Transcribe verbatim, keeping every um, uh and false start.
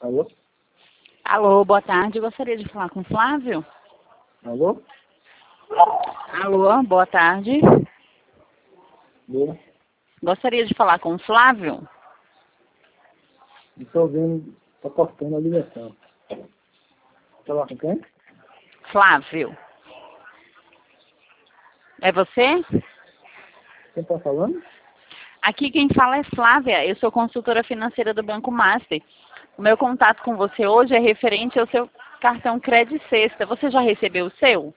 Alô? Alô, boa tarde. Gostaria de falar com o Flávio? Alô? Alô, boa tarde. Boa. Gostaria de falar com o Flávio? Não estou ouvindo, está cortando a ligação. Falar com quem? Flávio. É você? Quem está falando? Aqui quem fala é Flávia. Eu sou consultora financeira do Banco Master. O meu contato com você hoje é referente ao seu cartão Credit Sexta. Você já recebeu o seu?